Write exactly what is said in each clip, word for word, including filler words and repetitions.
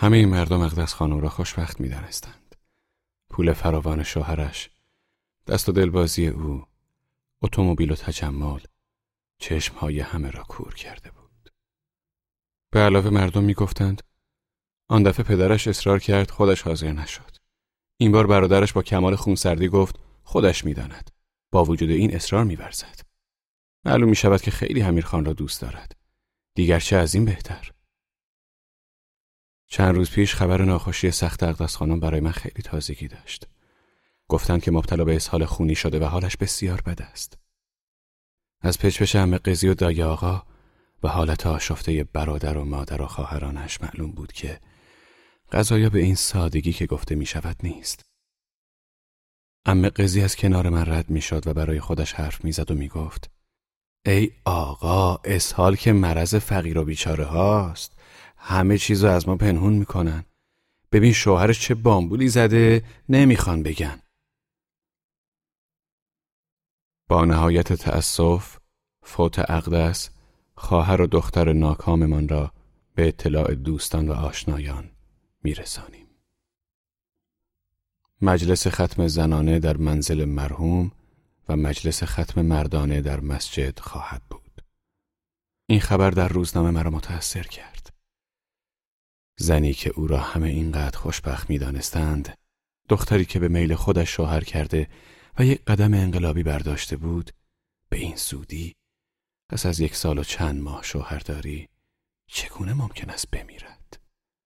همه این مردم اقدس خانم را خوشبخت می دانستند. پول فراوان شوهرش، دست و دلبازی او، اتومبیل و تجمل، چشمهای همه را کور کرده بود. به علاوه مردم می گفتند آن دفعه پدرش اصرار کرد، خودش حاضر نشد. این بار برادرش با کمال خونسردی گفت خودش می داند. با وجود این اصرار می ورزد. معلوم می شود که خیلی امیرخان را دوست دارد. دیگر چه از این بهتر. چند روز پیش خبر ناخوشی سخت اقدس خانم برای من خیلی تازگی داشت. گفتند که مبتلا به اسهال خونی شده و حالش بسیار بد است. از پچ‌پچ عمه قضی و دایی آقا و حالت آشفته برادر و مادر و خواهرانش معلوم بود که قضایا به این سادگی که گفته می شود نیست. عمه قضی از کنار من رد می شد و برای خودش حرف می زد و می گفت ای آقا، اسهال که مرض فقیر و بیچاره هاست. همه چیزو از ما پنهون می کنن. ببین شوهرش چه بامبولی زده، نمیخوان بگن. با نهایت تأسف، فوت اقدس، خواهر و دختر ناکاممان را به اطلاع دوستان و آشنایان میرسانیم. مجلس ختم زنانه در منزل مرحوم و مجلس ختم مردانه در مسجد خواهد بود. این خبر در روزنامه مرا متأثر کرد. زنی که او را همه اینقدر خوشبخت می دانستند، دختری که به میل خودش شوهر کرده و یک قدم انقلابی برداشته بود، به این زودی پس از یک سال و چند ماه شوهرداری چگونه ممکن است بمیرد؟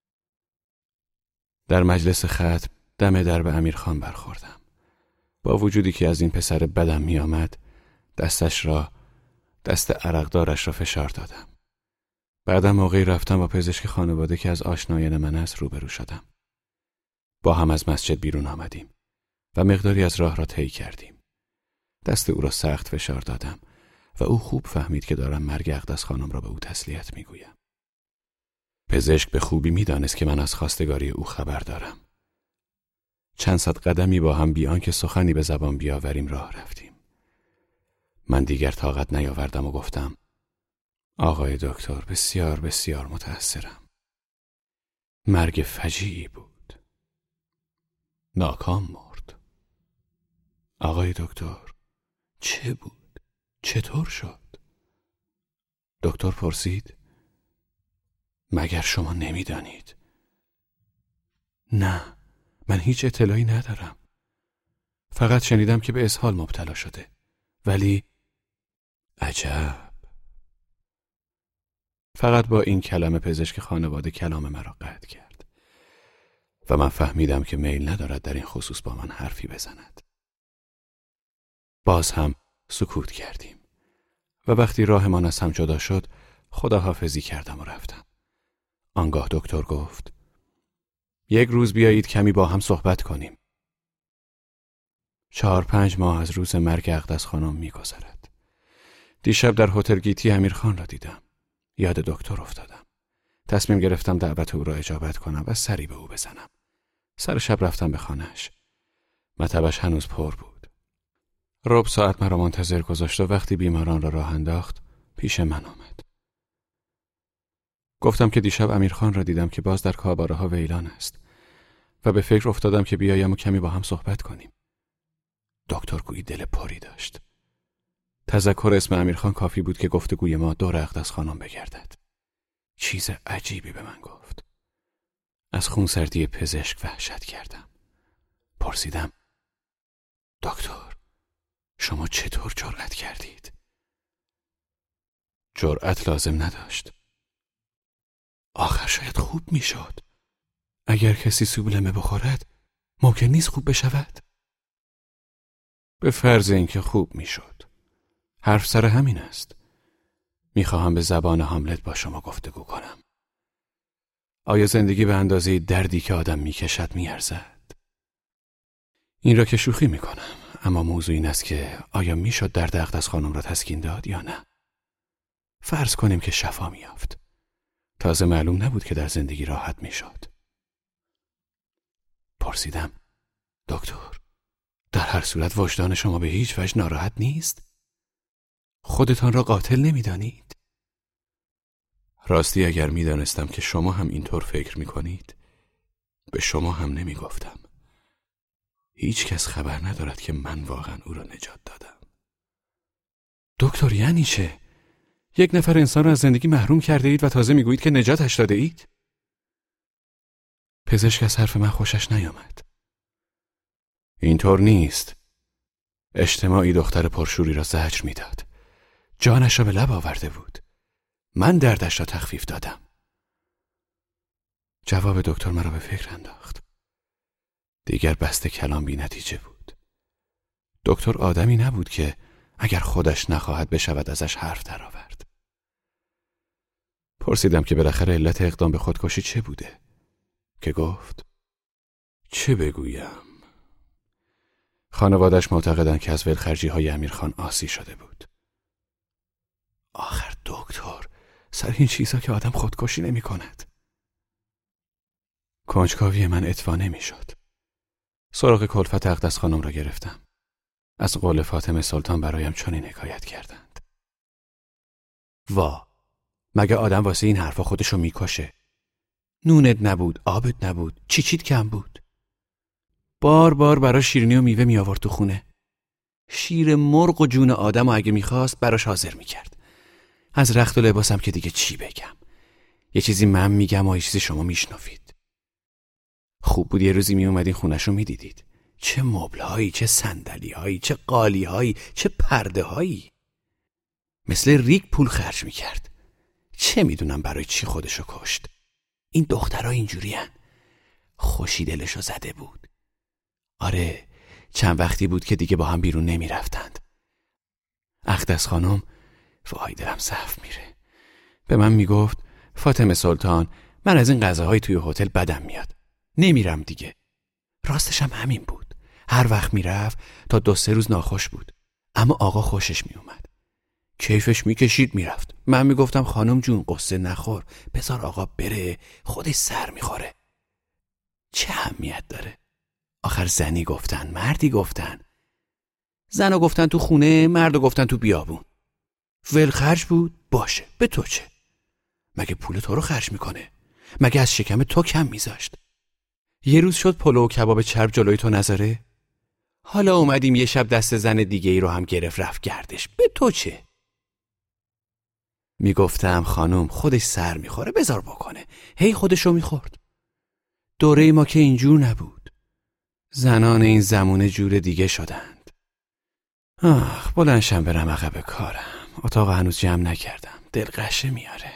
در مجلس ختم دم در به امیرخان برخوردم. با وجودی که از این پسر بدم می آمد، دستش را، دست عرقدارش را فشار دادم. بعدم موقعی رفتم با پزشک خانواده که از آشنایان من است روبرو شدم. با هم از مسجد بیرون آمدیم و مقداری از راه را طی کردیم. دست او را سخت فشار دادم و او خوب فهمید که دارم مرگ اقدس خانم را به او تسلیت میگویم. پزشک به خوبی میدانست که من از خواستگاری او خبر دارم. چند صد قدمی با هم بی آنکه سخنی به زبان بیاوریم راه رفتیم. من دیگر طاقت نیاوردم و گفتم آقای دکتر، بسیار بسیار متأثرم. مرگ فجیعی بود. ناکام مرد. آقای دکتر، چه بود؟ چطور شد؟ دکتر پرسید مگر شما نمیدانید؟ نه، من هیچ اطلاعی ندارم. فقط شنیدم که به اسهال مبتلا شده. ولی عجب. فقط با این کلمه پزشک خانواده کلام مرا قطع کرد و من فهمیدم که میل ندارد در این خصوص با من حرفی بزند. باز هم سکوت کردیم و وقتی راهمان از هم جدا شد خداحافظی کردم و رفتم. آنگاه دکتر گفت یک روز بیایید کمی با هم صحبت کنیم. چهار پنج ماه از روز مرگ اقدس خانم می گذرد. دیشب در هتل گیتی امیرخان را دیدم. یاد دکتر افتادم. تصمیم گرفتم دعوت او را اجابت کنم و سری به او بزنم. سر شب رفتم به خانه‌اش. مطبش هنوز پر بود. ربع ساعت مرا منتظر گذاشت و وقتی بیماران را راه انداخت پیش من آمد. گفتم که دیشب امیرخان را دیدم که باز در کاباره ها ویلان است و به فکر افتادم که بیایم و کمی با هم صحبت کنیم. دکتر گویی دل پری داشت. تذکر اسم امیرخان کافی بود که گفتگوی ما دور اقدس خانم بگردد. چیز عجیبی به من گفت. از خونسردی پزشک وحشت کردم. پرسیدم دکتر، شما چطور جرأت کردید؟ جرأت لازم نداشت. آخر شاید خوب میشد. اگر کسی سوبلمه بخورد ممکن نیست خوب بشود. به فرض اینکه خوب میشد. حرف سر همین است. میخواهم به زبان هاملت با شما گفتگو کنم. آیا زندگی به اندازه دردی که آدم میکشد میارزد؟ این را که شوخی میکنم، اما موضوع این است که آیا میشد درد اقدس خانم را تسکین داد یا نه؟ فرض کنیم که شفا میافت. تازه معلوم نبود که در زندگی راحت میشد. پرسیدم دکتر، در هر صورت وجدان شما به هیچ وجه ناراحت نیست؟ خودتان را قاتل نمیدانید؟ راستی اگر میدانستم که شما هم اینطور فکر میکنید به شما هم نمی گفتم. هیچ کس خبر ندارد که من واقعا او را نجات دادم. دکتر یعنی چه؟ یک نفر انسان را از زندگی محروم کرده اید و تازه می گویید که نجاتش داده اید؟ پزشک از حرف من خوشش نیامد. اینطور نیست. اجتماعی دختر پرشوری را زجر میداد. جانش را به لب آورده بود. من دردش را تخفیف دادم. جواب دکتر مرا به فکر انداخت. دیگر بست کلام بی نتیجه بود. دکتر آدمی نبود که اگر خودش نخواهد بشود ازش حرف درآورد. پرسیدم که بالاخره علت اقدام به خودکشی چه بوده؟ که گفت چه بگویم؟ خانوادش معتقدند که از ولخرجی های امیرخان آسی شده بود. آخر دکتر، سر این چیزا که آدم خودکشی نمی کند. کنجکاوی من اطفا نمی شد. سراغ کلفت اقدس خانم را گرفتم. از قول فاطمه سلطان برایم چنین حکایت کردند. وا، مگه آدم واسه این حرفا خودشو میکشه؟ نونت نبود، آبت نبود، چی چیت کم بود؟ بار بار برای شیرینی و میوه می آورد تو خونه. شیر مرغ و جون آدم و اگه میخواست براش حاضر میکرد. از رخت و لباسم که دیگه چی بگم؟ یه چیزی من میگم و یه چیزی شما میشنفید. خوب بود یه روزی می اومدین خونش رو میدیدید. چه مبل‌هایی، چه صندلی‌هایی، چه قالی‌هایی، چه پرده‌هایی. مثل ریگ پول خرج میکرد. چه میدونم برای چی خودشو کشت. این دخترها اینجورین. خوشی دلشو زده بود. آره، چند وقتی بود که دیگه با هم بیرون نمی رفتند. اقدس خانم، وای دلم صف میره. به من میگفت فاطمه سلطان، من از این غذاهای توی هتل بدم میاد. نمیرم دیگه. راستش هم همین بود. هر وقت میرفت تا دو سه روز ناخوش بود. اما آقا خوشش میومد. کیفش میکشید میرفت. من میگفتم خانم جون قصه نخور. بذار آقا بره. خودش سر میخوره. چه اهمیت داره؟ آخر زنی گفتن، مردی گفتن. زنو گفتن تو خونه، مردو گفتن تو بیابون. ول خرج بود، باشه، به تو چه؟ مگه پول تو رو خرج میکنه؟ مگه از شکم تو کم میذاشت؟ یه روز شد پلو و کباب چرب جلوی تو نذاره؟ حالا اومدیم یه شب دست زن دیگه ای رو هم گرفت رفت گردش، به تو چه؟ میگفتم خانم خودش سر میخوره، بذار بکنه. هی خودشو میخورد. دوره ما که اینجور نبود. زنان این زمونه جور دیگه شدند. آخ، بلندشم برم عقب کارم. اتاق هنوز جمع نکردم. دلقشه میاره.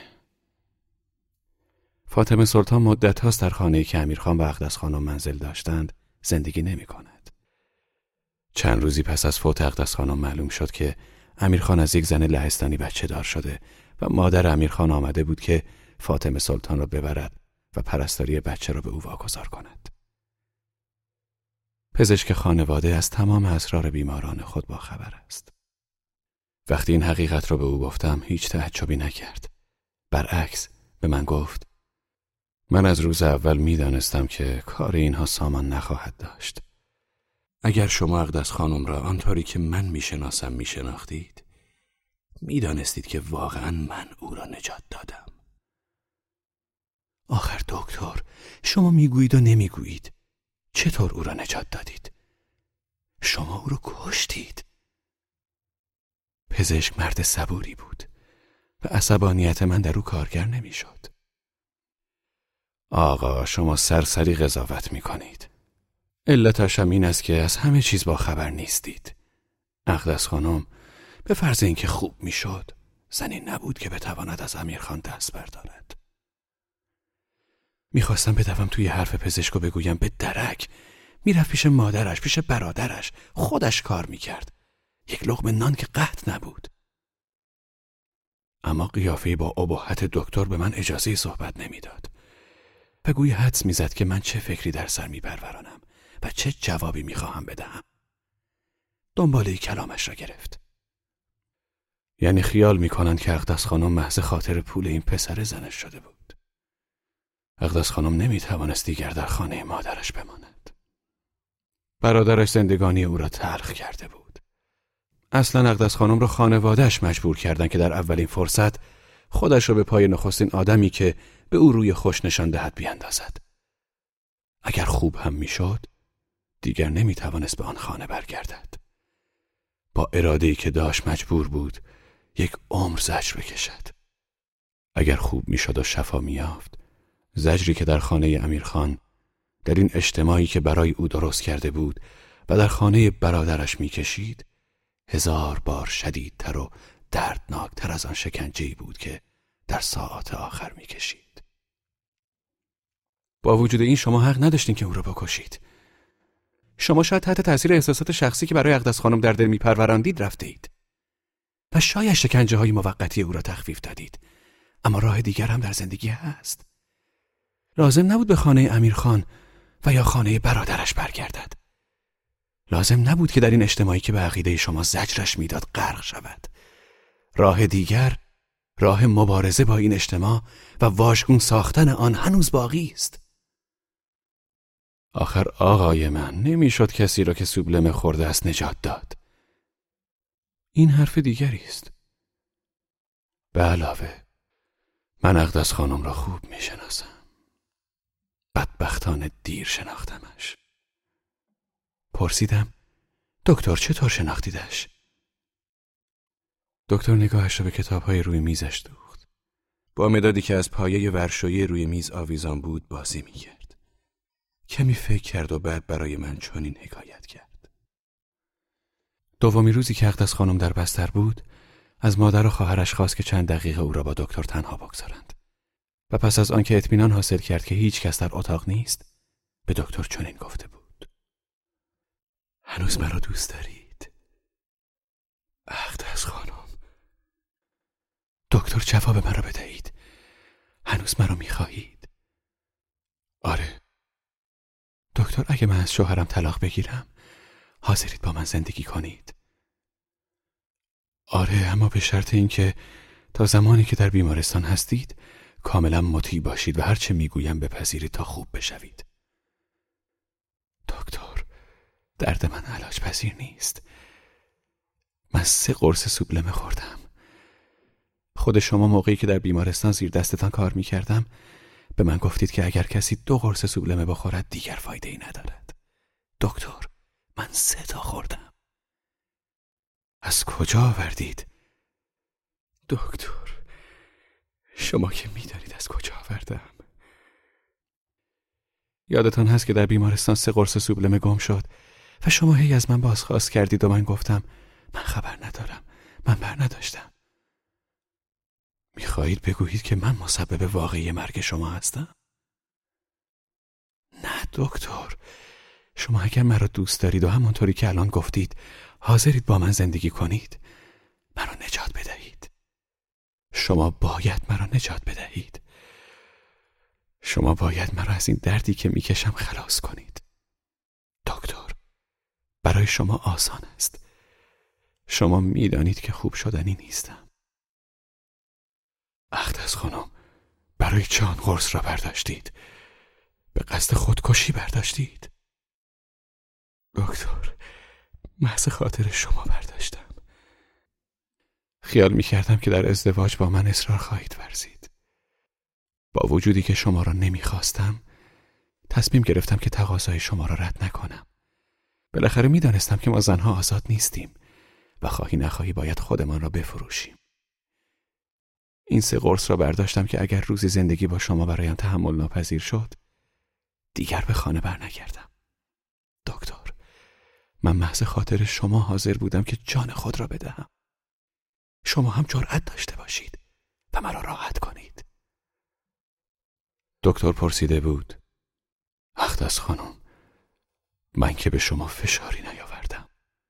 فاطمه سلطان مدت هاست در خانه‌ای که امیرخان و اقدس خانم منزل داشتند زندگی نمی کند. چند روزی پس از فوت اقدس خانم معلوم شد که امیرخان از یک زن لهستانی بچه دار شده و مادر امیرخان آمده بود که فاطمه سلطان را ببرد و پرستاری بچه را به او واگذار کند. پزشک خانواده از تمام اسرار بیماران خود باخبر است. وقتی این حقیقت را به او گفتم هیچ تعجبی نکرد. برعکس به من گفت من از روز اول می دانستم که کار اینها سامان نخواهد داشت. اگر شما اقدس خانم را آنطوری که من می شناسم می شناختید می دانستید که واقعا من او را نجات دادم. آخر دکتر، شما می گویید و نمی گویید. چطور او را نجات دادید؟ شما او را کشتید. پزشک مرد صبوری بود و عصبانیت من در او کارگر نمی شد. آقا شما سرسری قضاوت می کنید. علتش هم این است که از همه چیز با خبر نیستید. اقدس خانم به فرض اینکه خوب می شد زنی نبود که بتواند از امیرخان دست بردارد. میخواستم بدوم توی حرف پزشکو بگویم به درک. میرفت پیش مادرش، پیش برادرش، خودش کار میکرد. یک لقمه نان که قحط نبود. اما قیافه با اباحت دکتر به من اجازه صحبت نمیداد. و گوی حدس میزد که من چه فکری در سر میپرورانم و چه جوابی میخواهم بدهم. دنباله کلامش را گرفت. یعنی خیال میکنند که اقدس خانم محض خاطر پول این پسر زنش شده بود. اقدس خانم نمیتوانست دیگر در خانه مادرش بماند. برادرش زندگانی او را تلخ کرده بود. اصلا اقدس خانم را خانواده‌اش مجبور کردند که در اولین فرصت خودش را به پای نخستین آدمی که به او روی خوش نشان دهد بیاندازد. اگر خوب هم میشد دیگر نمیتوانست به آن خانه برگردد. با اراده‌ای که داشت مجبور بود یک عمر زجر بکشد. اگر خوب میشد و شفا میافت، زجری که در خانه امیرخان، در این اجتماعی که برای او درست کرده بود و در خانه برادرش میکشید، هزار بار شدیدتر و دردناکتر از آن شکنجه‌ای بود که در ساعات آخر میکشید. با وجود این شما حق نداشتین که او را بکشید. شما شاید تحت تاثیر احساسات شخصی که برای اقدس خانم در دل میپروراندید رفته اید و شاید شکنجه های موقتی او را تخفیف دادید، اما راه دیگر هم در زندگی هست. لازم نبود به خانه امیرخان و یا خانه برادرش برگردد. لازم نبود که در این اجتماعی که به عقیده شما زجرش میداد غرق شود. راه دیگر، راه مبارزه با این اجتماع و واژگون ساختن آن هنوز باقی است. آخر آقای من، نمیشد کسی را که سوبلمه خورده است نجات داد. این حرف دیگری است. به علاوه من اقدس خانم را خوب میشناسم. بدبختانه دیر شناختمش. پرسیدم دکتر چطور شناختیدش؟ دکتر نگاهش را به کتاب‌های روی میزش دوخت. با مدادی که از پایه ورشویی روی میز آویزان بود بازی می‌کرد. کمی فکر کرد و بعد برای من چنین حکایت کرد. دومی روزی که اقدس خانم در بستر بود، از مادر و خواهرش خواست که چند دقیقه او را با دکتر تنها بگذارند. و پس از آنکه اطمینان حاصل کرد که هیچ کس در اتاق نیست، به دکتر چنین گفته بود: هنوز مرا دوست دارید؟ اقدس خانم. دکتر جواب مرا بدهید. هنوز مرا میخواهید؟ آره. دکتر اگه من از شوهرم طلاق بگیرم حاضرید با من زندگی کنید؟ آره، اما به شرط اینکه تا زمانی که در بیمارستان هستید کاملا مطیع باشید و هر چه میگویم بپذیرید تا خوب بشوید. دکتر، درد من علاج پذیر نیست. من سه قرص سوبلمه خوردم. خود شما موقعی که در بیمارستان زیر دستتان کار میکردم به من گفتید که اگر کسی دو قرص سوبلمه بخورد دیگر فایده ای ندارد. دکتر، من سه تا خوردم. از کجا آوردید؟ دکتر، شما که میدانید از کجا آوردم. یادتان هست که در بیمارستان سه قرص سوبلمه گم شد و شما هی از من بازخواست کردید و من گفتم من خبر ندارم، من بر نداشتم. میخواهید بگویید که من مسبب واقعی مرگ شما هستم؟ نه دکتر، شما اگر مرا دوست دارید و همانطوری که الان گفتید حاضرید با من زندگی کنید، مرا نجات بدهید. شما باید مرا نجات بدهید. شما باید مرا از این دردی که میکشم خلاص کنید. دکتر، برای شما آسان است. شما میدانید که خوب شدنی نیستم. اقدس خانم، برای چه آن قرص را برداشتید؟ به قصد خودکشی برداشتید؟ دکتر، محض خاطر شما برداشتم. خیال میکردم که در ازدواج با من اصرار خواهید ورزید. با وجودی که شما را نمیخواستم، تصمیم گرفتم که تقاضای شما را رد نکنم. بالاخره میدانستم که ما زنها آزاد نیستیم و خواهی نخواهی باید خودمان را بفروشیم. این سه قرص را برداشتم که اگر روزی زندگی با شما برایم تحمل ناپذیر شد، دیگر به خانه برنگردم. دکتر، من محض خاطر شما حاضر بودم که جان خود را بدهم. شما هم جرأت داشته باشید و مرا راحت کنید. دکتر پرسیده بود: اقدس خانم، من که به شما فشاری نیاوردم.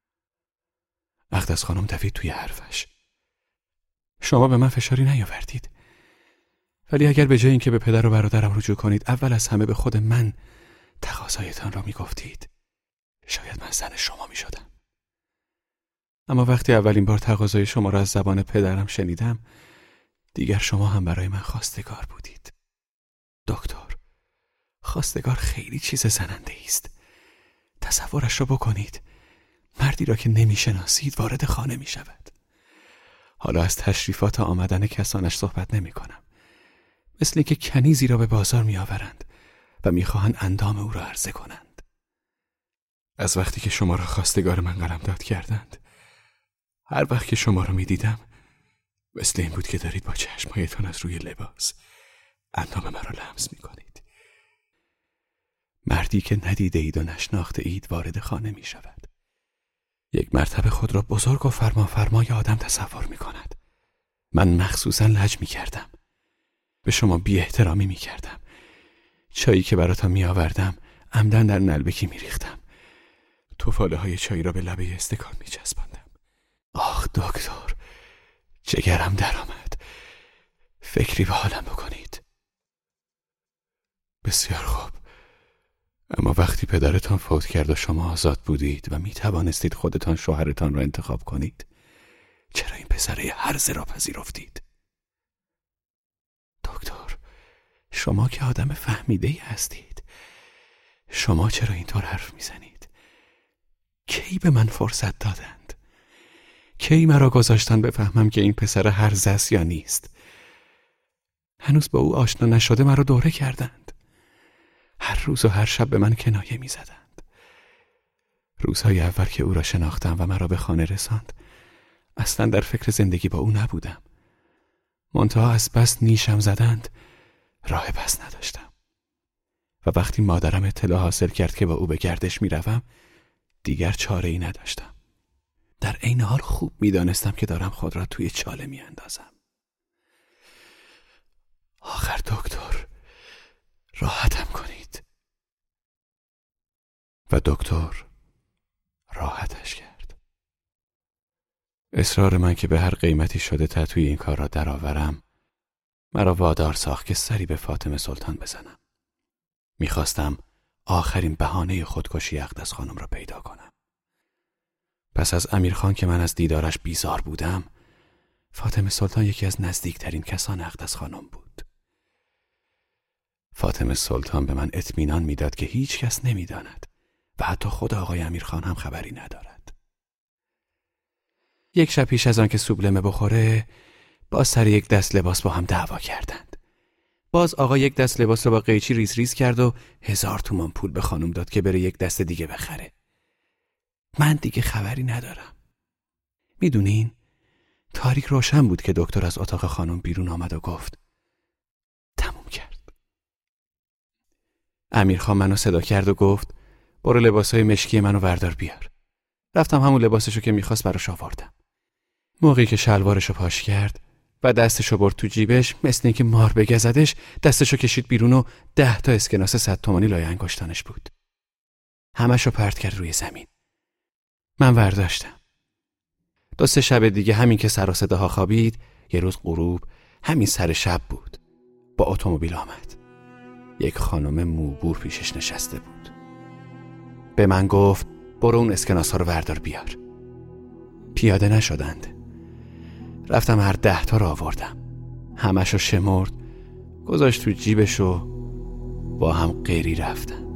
اقدس خانم دوید توی حرفش: شما به من فشاری نیاوردید، ولی اگر به جای اینکه به پدر و برادرم رجوع کنید اول از همه به خود من تقاضایتان را میگفتید، شاید من زن شما میشدم. اما وقتی اولین بار تقاضای شما را از زبان پدرم شنیدم، دیگر شما هم برای من خواستگار بودید. دکتر، خواستگار خیلی چیز زننده است. تصورش را بکنید، مردی را که نمیشناسید وارد خانه میشود. حالا از تشریفات آمدن کسانش صحبت نمی کنم. مثل اینکه کنیزی را به بازار می آورند، و میخواهند اندام او را عرضه کنند. از وقتی که شما را خواستگار من قلمداد کردند، هر وقت که شما را میدیدم مثل این بود که دارید با چشمهایتان از روی لباس اندام مرا لمس میکنید. مردی که ندیده اید و نشناخته اید وارد خانه می شود. یک مرتبه خود را بزرگ و فرما فرمای آدم تصور می کند. من مخصوصا لج می کردم. به شما بی احترامی می کردم. چایی که براتان می آوردم عمدن در نلبکی می ریختم. توفاله های چای را به لبه استکان می چسباندم. آخ دکتر، جگرم در آمد. فکری به حالم بکنید. بسیار خوب. اما وقتی پدرتان فوت کرد و شما آزاد بودید و می توانستید خودتان شوهرتان را انتخاب کنید، چرا این پسره هرزه را پذیرفتید؟ دکتر، شما که آدم فهمیده‌ای هستید. شما چرا اینطور حرف میزنید؟ کی به من فرصت دادند؟ کی مرا گذاشتن بفهمم که این پسر هرزه است یا نیست؟ هنوز با او آشنا نشده مرا دوره کردند. هر روز و هر شب به من کنایه می زدند. روزهای اول که او را شناختم و مرا به خانه رساند، اصلا در فکر زندگی با او نبودم. منتها از بس نیشم زدند، راه پس نداشتم. و وقتی مادرم اطلاع حاصل کرد که با او به گردش می روم، دیگر چاره ای نداشتم. در عین حال خوب می دانستم که دارم خود را توی چاله می اندازم. آخر دکتر، راحتم کنید. و دکتر راحتش کرد. اصرار من که به هر قیمتی شده تتوی این کار را درآورم مرا وادار ساخت که سری به فاطمه سلطان بزنم. میخواستم آخرین بهانه خودکشی اقدس خانم را پیدا کنم. پس از امیرخان که من از دیدارش بیزار بودم، فاطمه سلطان یکی از نزدیکترین کسان اقدس خانم بود. فاطمه سلطان به من اطمینان میداد که هیچ کس نمیداند و حتی خود آقای امیرخان هم خبری ندارد. یک شب پیش از آن که سوبلمه بخوره، باز سر یک دست لباس با هم دعوا کردند. باز آقا یک دست لباس رو با قیچی ریز ریز کرد و هزار تومان پول به خانم داد که بره یک دست دیگه بخره. من دیگه خبری ندارم. میدونین؟ تاریک روشن بود که دکتر از اتاق خانم بیرون آمد و گفت تموم کرد. امیرخان منو صدا کرد و گفت برو لباسای مشکی منو وردار بیار. رفتم همون لباسشو که میخواست براش آوردم. موقعی که شلوارشو پاش کرد و دستشو برد تو جیبش، مثل اینکه مار بگزدش، دستشو کشید بیرون و ده تا اسکناس صد تومانی لای انگشتانش بود. همشو پرت کرد روی زمین. من ورداشتم. دو سه شب دیگه همین که سر و صداها خوابید، یه روز غروب، همین سر شب بود، با اتومبیل آمد. یک خانم موبور پیشش نشسته بود. به من گفت برو اون اسکناس ها رو وردار بیار. پیاده نشدند. رفتم هر ده تا رو آوردم. همشو شمرد، گذاشت تو جیبش و با هم قیری رفتن.